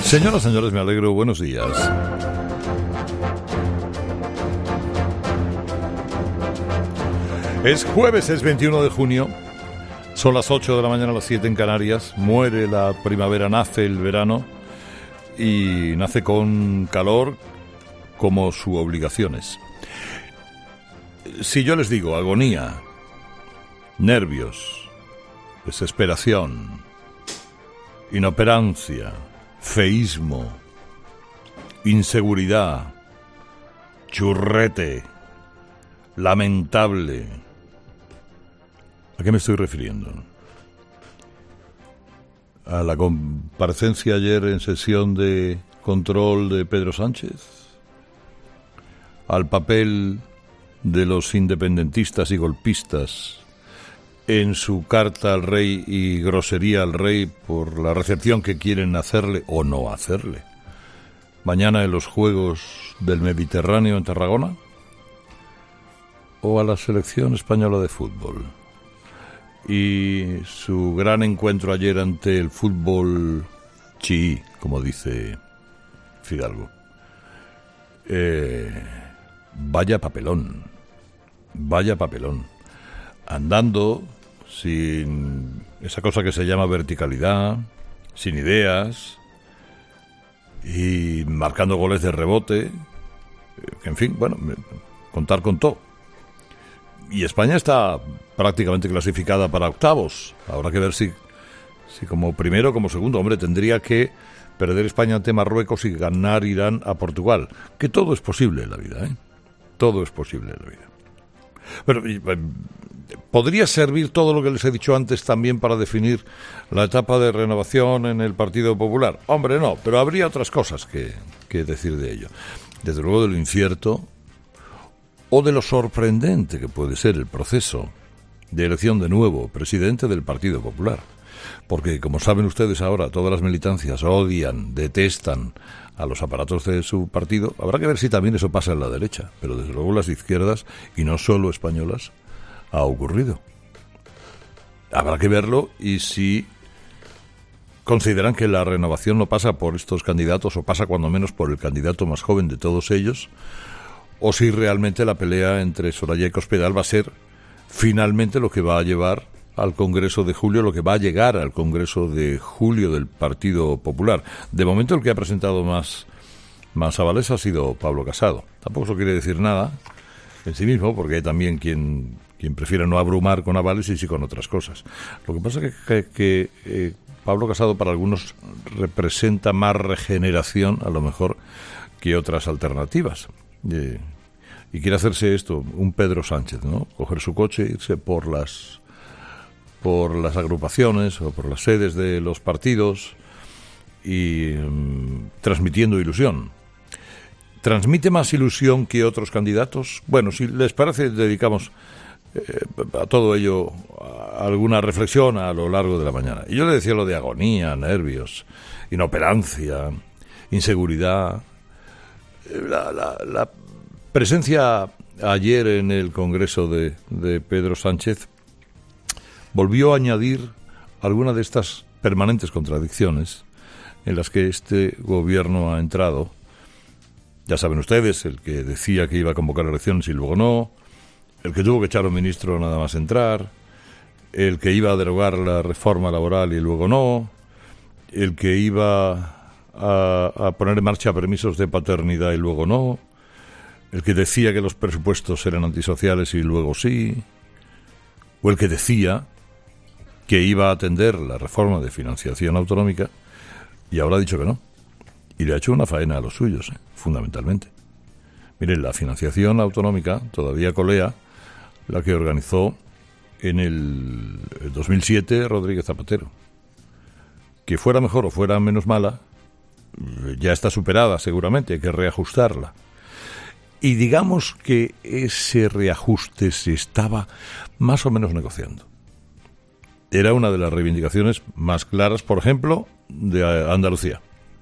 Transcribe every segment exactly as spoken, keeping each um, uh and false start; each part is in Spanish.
Señoras, señores, me alegro. Buenos días. Es jueves, es veintiuno de junio. Son las ocho de la mañana, las siete en Canarias. Muere la primavera, nace el verano. Y nace con calor como su obligación es. Si yo les digo agonía, nervios, desesperación, inoperancia, feísmo, inseguridad, churrete, lamentable, ¿a qué me estoy refiriendo? ¿A la comparecencia ayer en sesión de control de Pedro Sánchez? ¿Al papel de los independentistas y golpistas en su carta al rey y grosería al rey por la recepción que quieren hacerle o no hacerle mañana en los Juegos del Mediterráneo en Tarragona? ¿O a la selección española de fútbol y su gran encuentro ayer ante el fútbol chií, como dice Fidalgo? Eh, vaya papelón, vaya papelón. Andando sin esa cosa que se llama verticalidad, sin ideas y marcando goles de rebote, en fin, bueno, contar con todo. Y España está prácticamente clasificada para octavos. Habrá que ver si, si como primero o como segundo. Hombre, tendría que perder España ante Marruecos y ganar Irán a Portugal. Que todo es posible en la vida, ¿eh? Todo es posible en la vida. Pero ¿podría servir todo lo que les he dicho antes también para definir la etapa de renovación en el Partido Popular? Hombre, no, pero habría otras cosas que, que decir de ello. Desde luego de lo incierto o de lo sorprendente que puede ser el proceso de elección de nuevo presidente del Partido Popular. Porque, como saben ustedes ahora, todas las militancias odian, detestan a los aparatos de su partido. Habrá que ver si también eso pasa en la derecha, pero desde luego las izquierdas, y no solo españolas, ha ocurrido. Habrá que verlo y si consideran que la renovación no pasa por estos candidatos o pasa cuando menos por el candidato más joven de todos ellos, o si realmente la pelea entre Soraya y Cospedal va a ser finalmente lo que va a llevar al Congreso de julio, lo que va a llegar al Congreso de julio del Partido Popular. De momento el que ha presentado más, más avales ha sido Pablo Casado. Tampoco eso quiere decir nada en sí mismo, porque hay también quien, quien prefiere no abrumar con avales y sí con otras cosas. Lo que pasa es que, que, que eh, Pablo Casado para algunos representa más regeneración, a lo mejor, que otras alternativas. Eh, y quiere hacerse esto, un Pedro Sánchez, ¿no? Coger su coche, irse por las por las agrupaciones o por las sedes de los partidos y um, transmitiendo ilusión. ¿Transmite más ilusión que otros candidatos? Bueno, si les parece, dedicamos eh, a todo ello a alguna reflexión a lo largo de la mañana. Y yo le decía lo de agonía, nervios, inoperancia, inseguridad. La, la, la presencia ayer en el Congreso de, de Pedro Sánchez volvió a añadir alguna de estas permanentes contradicciones en las que este gobierno ha entrado. Ya saben ustedes, el que decía que iba a convocar elecciones y luego no, el que tuvo que echar a un ministro nada más entrar, el que iba a derogar la reforma laboral y luego no, el que iba a, a poner en marcha permisos de paternidad y luego no, el que decía que los presupuestos eran antisociales y luego sí, o el que decía que iba a atender la reforma de financiación autonómica y ahora ha dicho que no. Y le ha hecho una faena a los suyos, ¿eh? Fundamentalmente. Miren, la financiación autonómica todavía colea la que organizó en el dos mil siete Rodríguez Zapatero. Que fuera mejor o fuera menos mala, ya está superada seguramente, hay que reajustarla. Y digamos que ese reajuste se estaba más o menos negociando. Era una de las reivindicaciones más claras, por ejemplo, de Andalucía,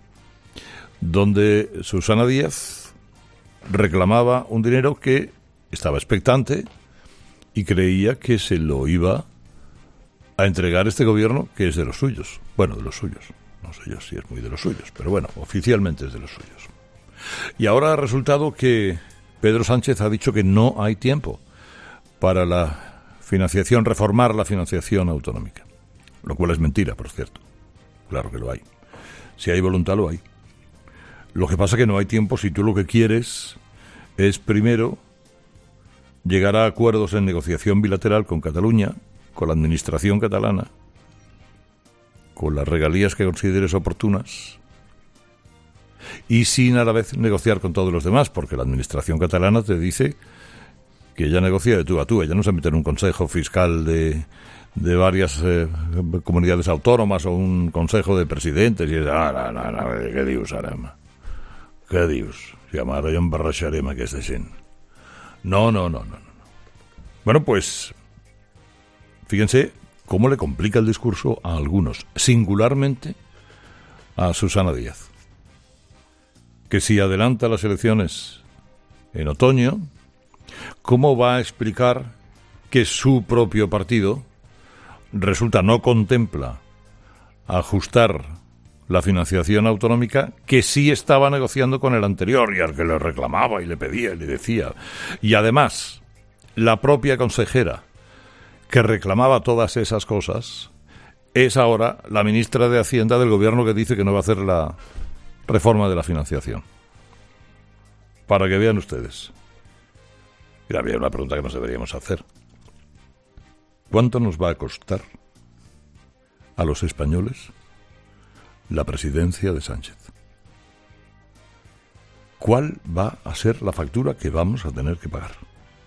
donde Susana Díaz reclamaba un dinero que estaba expectante y creía que se lo iba a entregar este gobierno, que es de los suyos. Bueno, de los suyos. No sé yo si es muy de los suyos, pero bueno, oficialmente es de los suyos. Y ahora ha resultado que Pedro Sánchez ha dicho que no hay tiempo para la financiación, reformar la financiación autonómica. Lo cual es mentira, por cierto. Claro que lo hay. Si hay voluntad, lo hay. Lo que pasa es que no hay tiempo si tú lo que quieres es, primero, llegar a acuerdos en negociación bilateral con Cataluña, con la administración catalana, con las regalías que consideres oportunas, y sin a la vez negociar con todos los demás, porque la administración catalana te dice que ella negocia de tú a tú, ella no se mete en un consejo fiscal de, de varias eh, comunidades autónomas o un consejo de presidentes, y es, ah, no, no, no, què dius ara, home? Què dius? Si ara jo embarraixarem aquesta gent. No, no, no, no, no. Bueno, pues, fíjense cómo le complica el discurso a algunos, singularmente a Susana Díaz, que si adelanta las elecciones en otoño, ¿cómo va a explicar que su propio partido resulta no contempla ajustar la financiación autonómica que sí estaba negociando con el anterior y al que le reclamaba y le pedía y le decía? Y además, la propia consejera que reclamaba todas esas cosas es ahora la ministra de Hacienda del gobierno que dice que no va a hacer la reforma de la financiación. Para que vean ustedes. Y había una pregunta que nos deberíamos hacer. ¿Cuánto nos va a costar a los españoles la presidencia de Sánchez? ¿Cuál va a ser la factura que vamos a tener que pagar?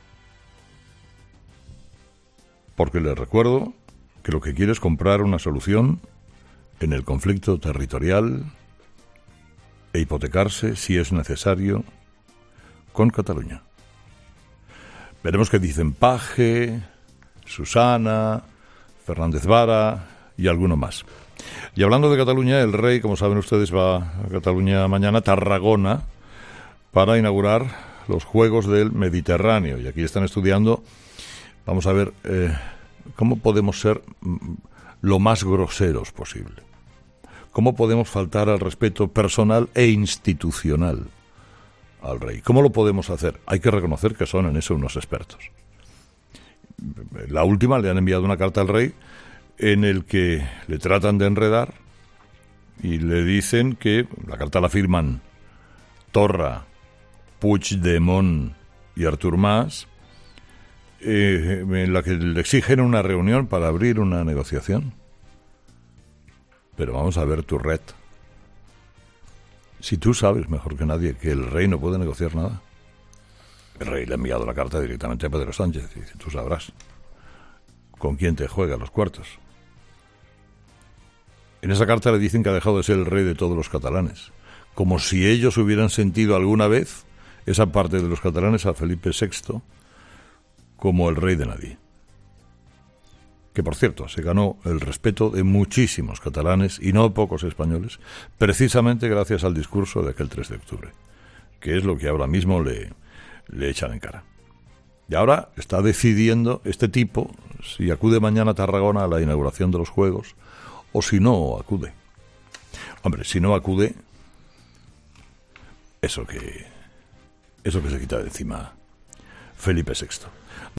Porque les recuerdo que lo que quiere es comprar una solución en el conflicto territorial e hipotecarse, si es necesario, con Cataluña. Veremos qué dicen Paje, Susana, Fernández Vara y alguno más. Y hablando de Cataluña, el rey, como saben ustedes, va a Cataluña mañana, Tarragona, para inaugurar los Juegos del Mediterráneo. Y aquí están estudiando, vamos a ver, eh, cómo podemos ser lo más groseros posible. ¿Cómo podemos faltar al respeto personal e institucional al rey? ¿Cómo lo podemos hacer? Hay que reconocer que son en eso unos expertos. La última, le han enviado una carta al rey en el que le tratan de enredar y le dicen que, la carta la firman Torra, Puigdemont y Artur Mas, eh, en la que le exigen una reunión para abrir una negociación. Pero vamos a ver tu red. Si tú sabes mejor que nadie que el rey no puede negociar nada. El rey le ha enviado la carta directamente a Pedro Sánchez y dice, tú sabrás con quién te juega los cuartos. En esa carta le dicen que ha dejado de ser el rey de todos los catalanes, como si ellos hubieran sentido alguna vez, esa parte de los catalanes, a Felipe sexto como el rey de nadie. Que, por cierto, se ganó el respeto de muchísimos catalanes, y no pocos españoles, precisamente gracias al discurso de aquel tres de octubre, que es lo que ahora mismo le, le echan en cara. Y ahora está decidiendo este tipo si acude mañana a Tarragona a la inauguración de los Juegos o si no acude. Hombre, si no acude, eso que, eso que se quita de encima Felipe sexto.